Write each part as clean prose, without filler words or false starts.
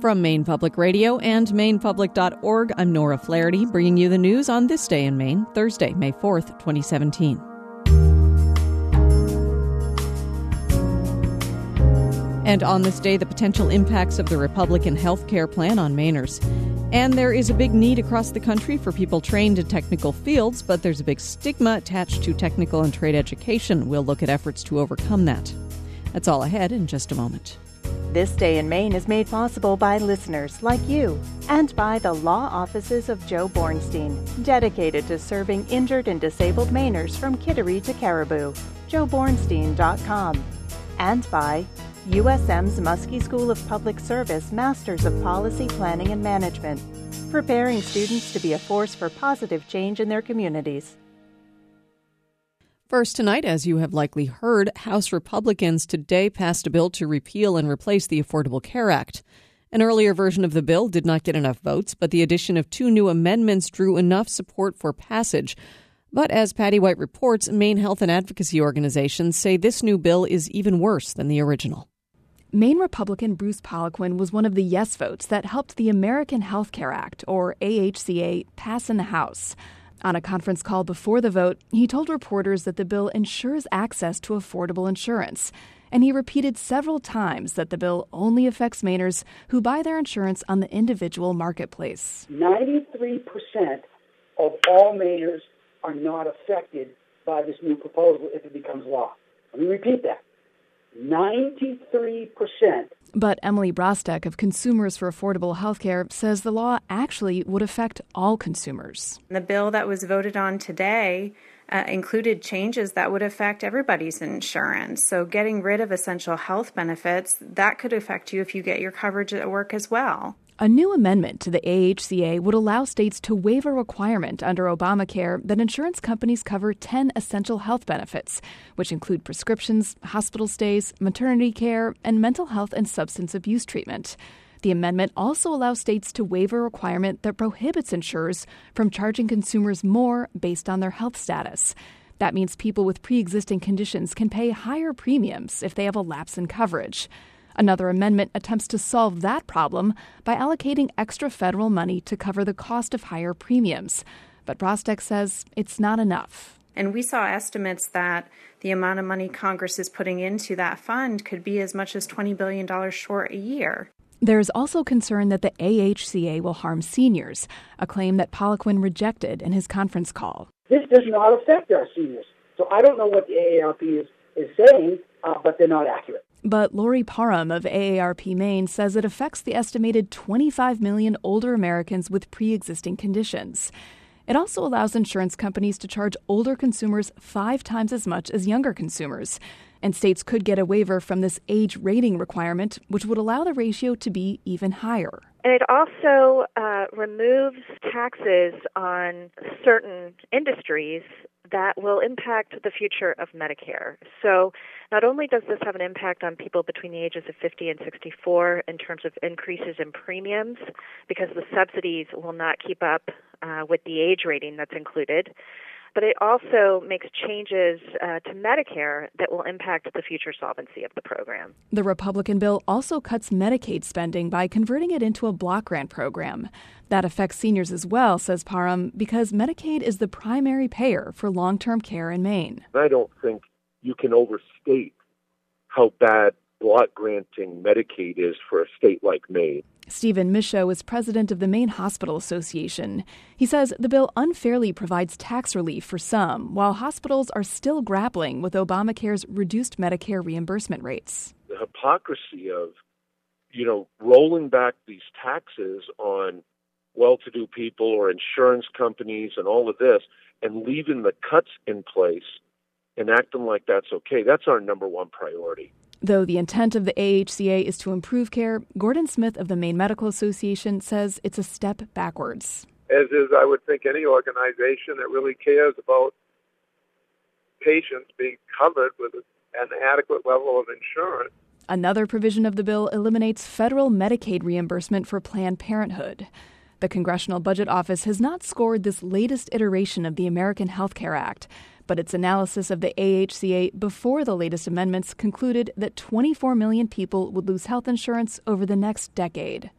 From Maine Public Radio and MainePublic.org, I'm Nora Flaherty, bringing you the news on this day in Maine, Thursday, May 4th, 2017. And on this day, the potential impacts of the Republican health care plan on Mainers. And there is a big need across the country for people trained in technical fields, but there's a big stigma attached to technical and trade education. We'll look at efforts to overcome that. That's all ahead in just a moment. This Day in Maine is made possible by listeners like you and by the law offices of Joe Bornstein, dedicated to serving injured and disabled Mainers from Kittery to Caribou. JoeBornstein.com. And by USM's Muskie School of Public Service Masters of Policy Planning and Management, preparing students to be a force for positive change in their communities. First tonight, as you have likely heard, House Republicans today passed a bill to repeal and replace the Affordable Care Act. An earlier version of the bill did not get enough votes, but the addition of two new amendments drew enough support for passage. But as Patty White reports, Maine health and advocacy organizations say this new bill is even worse than the original. Maine Republican Bruce Poliquin was one of the yes votes that helped the American Health Care Act, or AHCA, pass in the House. On a conference call before the vote, he told reporters that the bill ensures access to affordable insurance. And he repeated several times that the bill only affects Mainers who buy their insurance on the individual marketplace. 93% of all Mainers are not affected by this new proposal if it becomes law. Let me repeat that. 93%. But Emily Brostek of Consumers for Affordable Healthcare says the law actually would affect all consumers. The bill that was voted on today included changes that would affect everybody's insurance. So getting rid of essential health benefits, that could affect you if you get your coverage at work as well. A new amendment to the AHCA would allow states to waive a requirement under Obamacare that insurance companies cover 10 essential health benefits, which include prescriptions, hospital stays, maternity care, and mental health and substance abuse treatment. The amendment also allows states to waive a requirement that prohibits insurers from charging consumers more based on their health status. That means people with pre-existing conditions can pay higher premiums if they have a lapse in coverage. Another amendment attempts to solve that problem by allocating extra federal money to cover the cost of higher premiums. But Brostek says it's not enough. And we saw estimates that the amount of money Congress is putting into that fund could be as much as $20 billion short a year. There's also concern that the AHCA will harm seniors, a claim that Poliquin rejected in his conference call. This does not affect our seniors. So I don't know what the AARP is saying, but they're not accurate. But Lori Parham of AARP Maine says it affects the estimated 25 million older Americans with pre-existing conditions. It also allows insurance companies to charge older consumers 5 times as much as younger consumers. And states could get a waiver from this age rating requirement, which would allow the ratio to be even higher. And it also removes taxes on certain industries that will impact the future of Medicare. So not only does this have an impact on people between the ages of 50 and 64 in terms of increases in premiums, because the subsidies will not keep up with the age rating that's included, but it also makes changes to Medicare that will impact the future solvency of the program. The Republican bill also cuts Medicaid spending by converting it into a block grant program. That affects seniors as well, says Parham, because Medicaid is the primary payer for long-term care in Maine. I don't think you can overstate how bad block granting Medicaid is for a state like Maine. Stephen Michaud is president of the Maine Hospital Association. He says the bill unfairly provides tax relief for some, while hospitals are still grappling with Obamacare's reduced Medicare reimbursement rates. The hypocrisy of, rolling back these taxes on well-to-do people or insurance companies and all of this and leaving the cuts in place and acting like that's okay. That's our number one priority. Though the intent of the AHCA is to improve care, Gordon Smith of the Maine Medical Association says it's a step backwards. As is, I would think, any organization that really cares about patients being covered with an adequate level of insurance. Another provision of the bill eliminates federal Medicaid reimbursement for Planned Parenthood. The Congressional Budget Office has not scored this latest iteration of the American Health Care Act, but its analysis of the AHCA before the latest amendments concluded that 24 million people would lose health insurance over the next decade.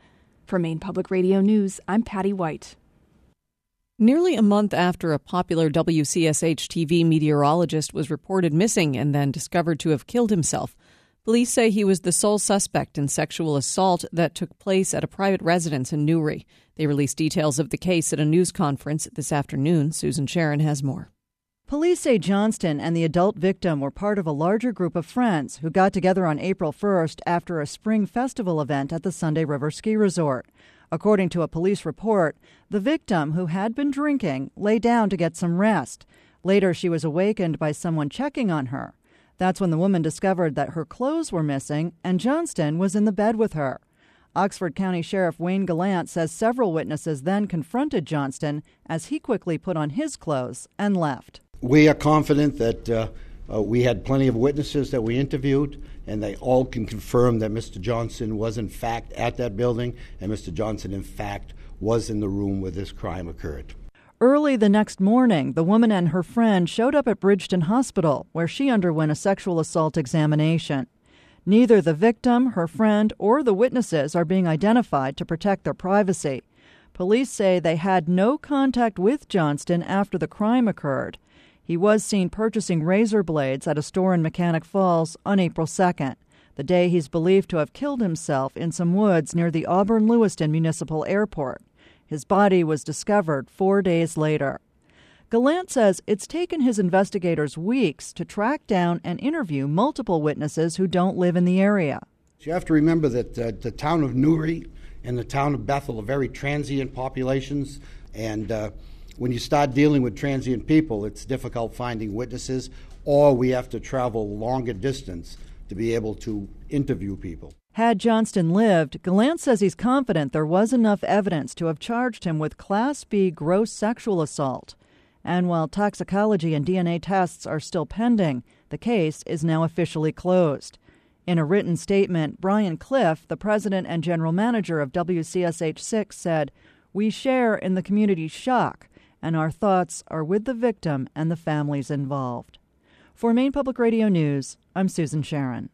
For Maine Public Radio News, I'm Patty White. Nearly a month after a popular WCSH TV meteorologist was reported missing and then discovered to have killed himself, police say he was the sole suspect in sexual assault that took place at a private residence in Newry. They released details of the case at a news conference this afternoon. Susan Sharon has more. Police say Johnston and the adult victim were part of a larger group of friends who got together on April 1st after a spring festival event at the Sunday River Ski Resort. According to a police report, the victim, who had been drinking, lay down to get some rest. Later, she was awakened by someone checking on her. That's when the woman discovered that her clothes were missing and Johnston was in the bed with her. Oxford County Sheriff Wayne Gallant says several witnesses then confronted Johnston as he quickly put on his clothes and left. We are confident that we had plenty of witnesses that we interviewed, and they all can confirm that Mr. Johnston was in fact at that building, and Mr. Johnston in fact was in the room where this crime occurred. Early the next morning, the woman and her friend showed up at Bridgeton Hospital, where she underwent a sexual assault examination. Neither the victim, her friend, or the witnesses are being identified to protect their privacy. Police say they had no contact with Johnston after the crime occurred. He was seen purchasing razor blades at a store in Mechanic Falls on April 2nd, the day he's believed to have killed himself in some woods near the Auburn-Lewiston Municipal Airport. His body was discovered 4 days later. Gallant says it's taken his investigators weeks to track down and interview multiple witnesses who don't live in the area. You have to remember that the town of Newry and the town of Bethel are very transient populations, and when you start dealing with transient people, it's difficult finding witnesses, or we have to travel longer distance to be able to interview people. Had Johnston lived, Gallant says he's confident there was enough evidence to have charged him with Class B gross sexual assault. And while toxicology and DNA tests are still pending, the case is now officially closed. In a written statement, Brian Cliff, the president and general manager of WCSH-6, said, "We share in the community's shock, and our thoughts are with the victim and the families involved." For Maine Public Radio News, I'm Susan Sharon.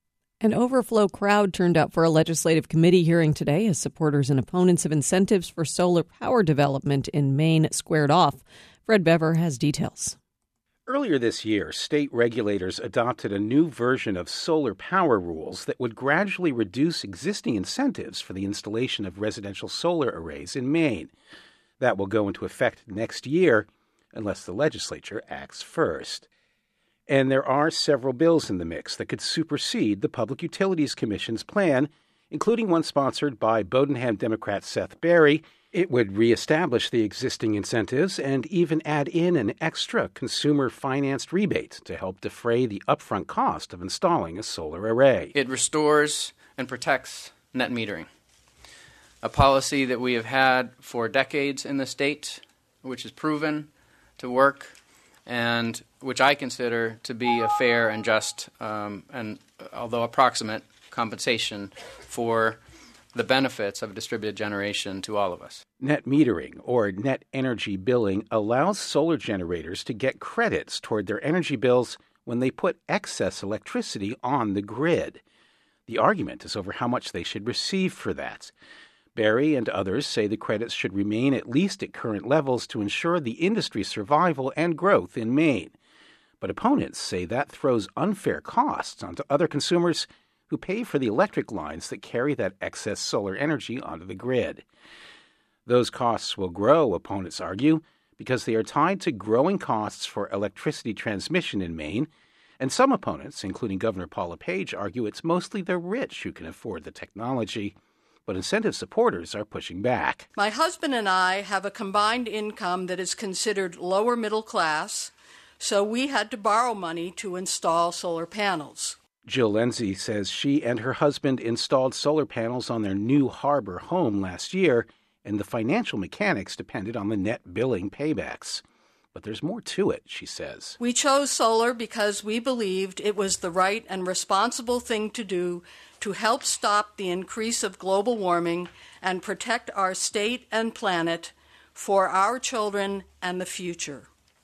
An overflow crowd turned out for a legislative committee hearing today as supporters and opponents of incentives for solar power development in Maine squared off. Fred Bever has details. Earlier this year, state regulators adopted a new version of solar power rules that would gradually reduce existing incentives for the installation of residential solar arrays in Maine. That will go into effect next year, unless the legislature acts first. And there are several bills in the mix that could supersede the Public Utilities Commission's plan, including one sponsored by Bowdoinham Democrat Seth Berry. It would reestablish the existing incentives and even add in an extra consumer-financed rebate to help defray the upfront cost of installing a solar array. It restores and protects net metering, a policy that we have had for decades in the state, which is proven to work, and which I consider to be a fair and just, and although approximate, compensation for the benefits of distributed generation to all of us. Net metering, or net energy billing, allows solar generators to get credits toward their energy bills when they put excess electricity on the grid. The argument is over how much they should receive for that. Berry and others say the credits should remain at least at current levels to ensure the industry's survival and growth in Maine. But opponents say that throws unfair costs onto other consumers who pay for the electric lines that carry that excess solar energy onto the grid. Those costs will grow, opponents argue, because they are tied to growing costs for electricity transmission in Maine, and some opponents, including Governor Paul LePage, argue it's mostly the rich who can afford the technology. But incentive supporters are pushing back. My husband and I have a combined income that is considered lower middle class, so we had to borrow money to install solar panels. Jill Lindsay says she and her husband installed solar panels on their new harbor home last year, and the financial mechanics depended on the net billing paybacks. But there's more to it, she says. We chose solar because we believed it was the right and responsible thing to do to help stop the increase of global warming and protect our state and planet for our children and the future.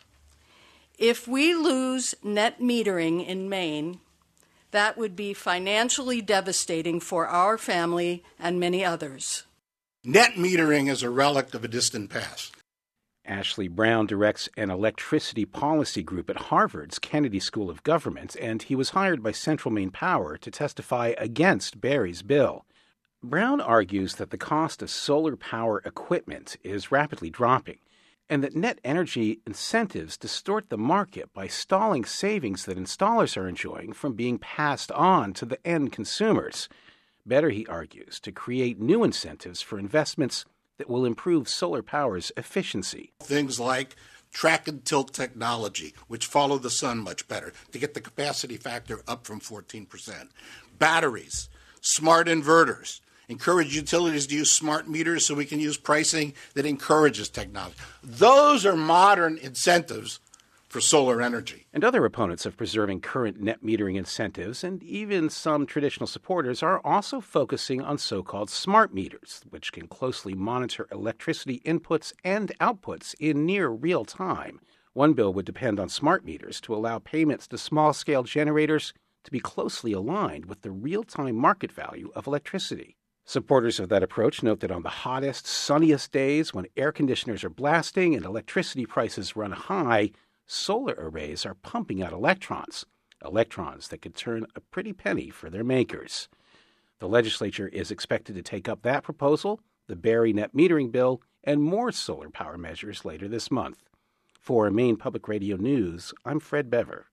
If we lose net metering in Maine, that would be financially devastating for our family and many others. Net metering is a relic of a distant past. Ashley Brown directs an electricity policy group at Harvard's Kennedy School of Government, and he was hired by Central Maine Power to testify against Barry's bill. Brown argues that the cost of solar power equipment is rapidly dropping, and that net energy incentives distort the market by stalling savings that installers are enjoying from being passed on to the end consumers. Better, he argues, to create new incentives for investments that will improve solar power's efficiency. Things like track and tilt technology, which follow the sun much better, to get the capacity factor up from 14%. Batteries, smart inverters, encourage utilities to use smart meters so we can use pricing that encourages technology. Those are modern incentives for solar energy. And other opponents of preserving current net metering incentives, and even some traditional supporters, are also focusing on so-called smart meters, which can closely monitor electricity inputs and outputs in near real time. One bill would depend on smart meters to allow payments to small-scale generators to be closely aligned with the real-time market value of electricity. Supporters of that approach note that on the hottest, sunniest days when air conditioners are blasting and electricity prices run high, solar arrays are pumping out electrons that could turn a pretty penny for their makers. The legislature is expected to take up that proposal, the Barry net metering bill, and more solar power measures later this month. For Maine Public Radio News, I'm Fred Bever.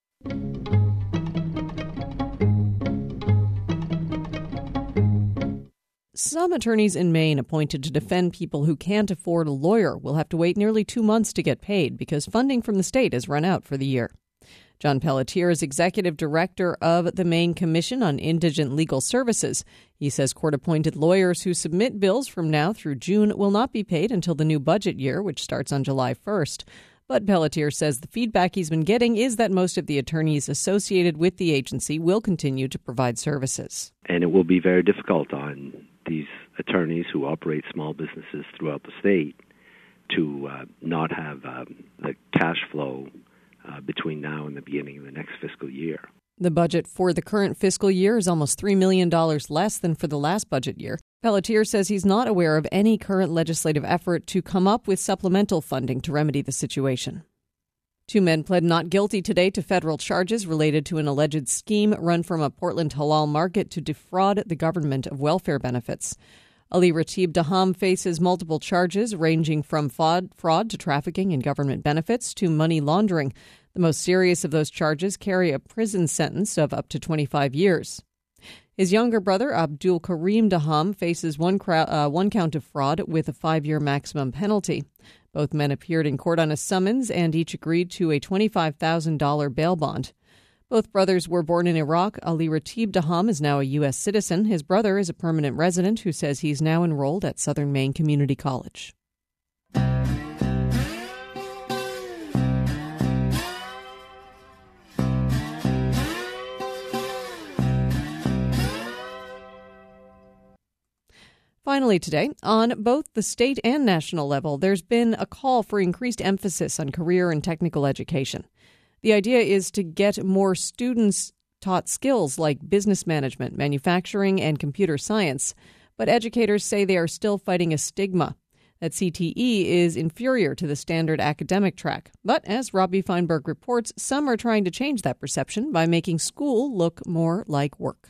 Some attorneys in Maine appointed to defend people who can't afford a lawyer will have to wait nearly 2 months to get paid because funding from the state has run out for the year. John Pelletier is executive director of the Maine Commission on Indigent Legal Services. He says court-appointed lawyers who submit bills from now through June will not be paid until the new budget year, which starts on July 1st. But Pelletier says the feedback he's been getting is that most of the attorneys associated with the agency will continue to provide services. And it will be very difficult on these attorneys who operate small businesses throughout the state to not have the cash flow between now and the beginning of the next fiscal year. The budget for the current fiscal year is almost $3 million less than for the last budget year. Pelletier says he's not aware of any current legislative effort to come up with supplemental funding to remedy the situation. 2 men pled not guilty today to federal charges related to an alleged scheme run from a Portland halal market to defraud the government of welfare benefits. Ali Ratib Daham faces multiple charges ranging from fraud to trafficking in government benefits to money laundering. The most serious of those charges carry a prison sentence of up to 25 years. His younger brother, Abdul Karim Daham, faces one count of fraud with a 5-year maximum penalty. Both men appeared in court on a summons and each agreed to a $25,000 bail bond. Both brothers were born in Iraq. Ali Ratib Daham is now a U.S. citizen. His brother is a permanent resident who says he's now enrolled at Southern Maine Community College. Finally today, on both the state and national level, there's been a call for increased emphasis on career and technical education. The idea is to get more students taught skills like business management, manufacturing, and computer science. But educators say they are still fighting a stigma that CTE is inferior to the standard academic track. But as Robbie Feinberg reports, some are trying to change that perception by making school look more like work.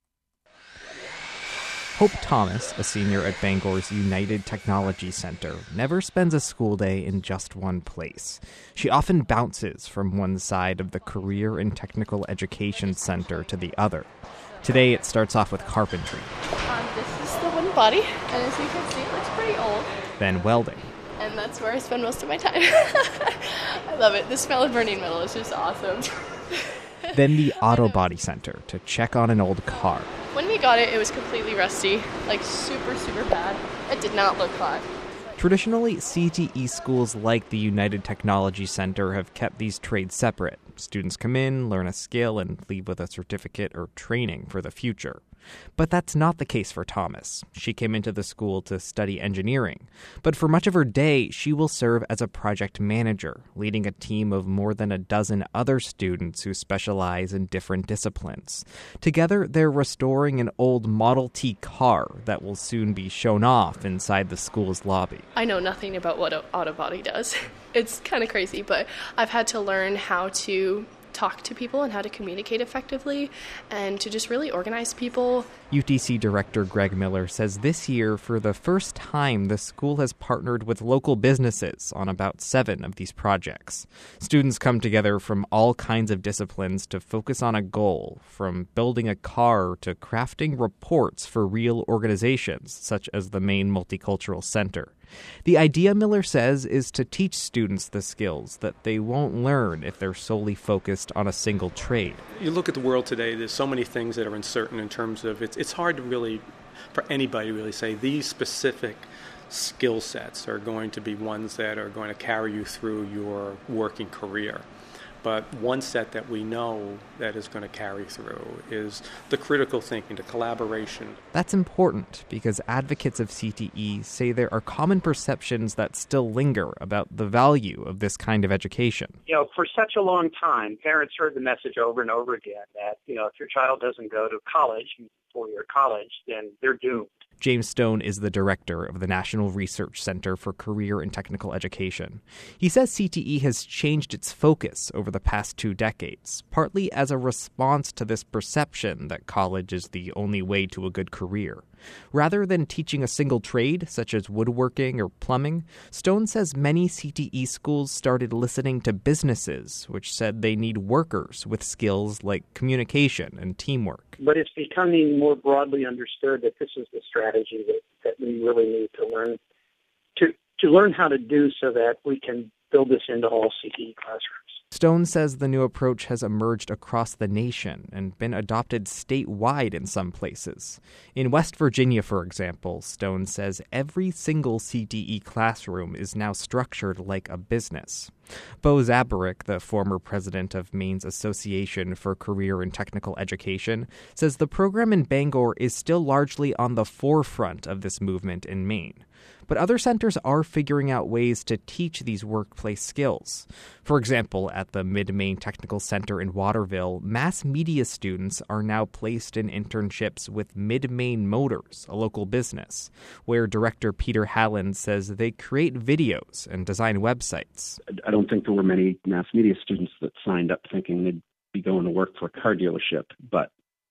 Hope Thomas, a senior at Bangor's United Technology Center, never spends a school day in just one place. She often bounces from one side of the Career and Technical Education Center to the other. Today it starts off with carpentry. This is the wooden body, and as you can see, it looks pretty old. Then welding. And that's where I spend most of my time. I love it. The smell of burning metal is just awesome. Then the Auto Body Center to check on an old car. When we got it, it was completely rusty, like super, super bad. It did not look hot. Traditionally, CTE schools like the United Technology Center have kept these trades separate. Students come in, learn a skill, and leave with a certificate or training for the future. But that's not the case for Thomas. She came into the school to study engineering. But for much of her day, she will serve as a project manager, leading a team of more than a dozen other students who specialize in different disciplines. Together, they're restoring an old Model T car that will soon be shown off inside the school's lobby. I know nothing about what an auto body does. It's kind of crazy, but I've had to learn how to talk to people and how to communicate effectively and to just really organize people. UTC Director Greg Miller says this year, for the first time, the school has partnered with local businesses on about 7 of these projects. Students come together from all kinds of disciplines to focus on a goal, from building a car to crafting reports for real organizations, such as the Maine Multicultural Center. The idea, Miller says, is to teach students the skills that they won't learn if they're solely focused on a single trade. You look at the world today, there's so many things that are uncertain in terms of it's hard to really, for anybody to really say these specific skill sets are going to be ones that are going to carry you through your working career. But one set that we know that is going to carry through is the critical thinking, the collaboration. That's important because advocates of CTE say there are common perceptions that still linger about the value of this kind of education. For such a long time, parents heard the message over and over again that, if your child doesn't go to college, 4-year college, then they're doomed. James Stone is the director of the National Research Center for Career and Technical Education. He says CTE has changed its focus over the past 2 decades, partly as a response to this perception that college is the only way to a good career. Rather than teaching a single trade, such as woodworking or plumbing, Stone says many CTE schools started listening to businesses, which said they need workers with skills like communication and teamwork. But it's becoming more broadly understood that this is the strategy that we really need to learn to learn how to do so that we can build this into all CTE classrooms. Stone says the new approach has emerged across the nation and been adopted statewide in some places. In West Virginia, for example, Stone says every single CTE classroom is now structured like a business. Bo Zabarick, the former president of Maine's Association for Career and Technical Education, says the program in Bangor is still largely on the forefront of this movement in Maine. But other centers are figuring out ways to teach these workplace skills. For example, at the Mid-Maine Technical Center in Waterville, mass media students are now placed in internships with Mid-Maine Motors, a local business, where director Peter Halland says they create videos and design websites. I don't think there were many mass media students that signed up thinking they'd be going to work for a car dealership, but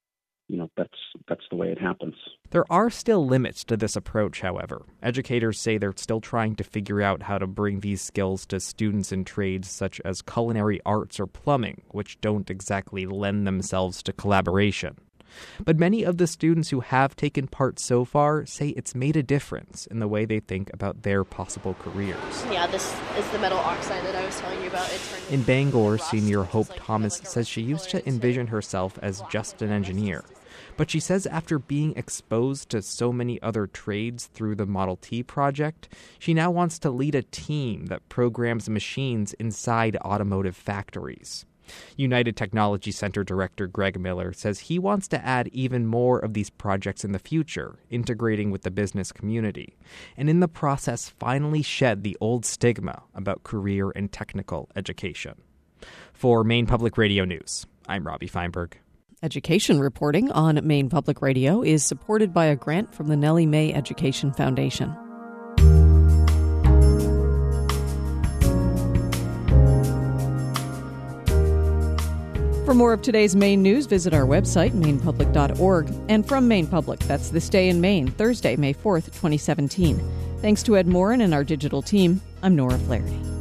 that's the way it happens. There are still limits to this approach, however. Educators say they're still trying to figure out how to bring these skills to students in trades such as culinary arts or plumbing, which don't exactly lend themselves to collaboration. But many of the students who have taken part so far say it's made a difference in the way they think about their possible careers. Yeah, this is the metal oxide that I was telling you about. In Bangor, senior Hope Thomas says she used to envision herself as just an engineer. But she says after being exposed to so many other trades through the Model T project, she now wants to lead a team that programs machines inside automotive factories. United Technology Center Director Greg Miller says he wants to add even more of these projects in the future, integrating with the business community, and in the process finally shed the old stigma about career and technical education. For Maine Public Radio News, I'm Robbie Feinberg. Education reporting on Maine Public Radio is supported by a grant from the Nellie Mae Education Foundation. For more of today's Maine news, visit our website, mainepublic.org. And from Maine Public, that's This Day in Maine, Thursday, May 4th, 2017. Thanks to Ed Morin and our digital team, I'm Nora Flaherty.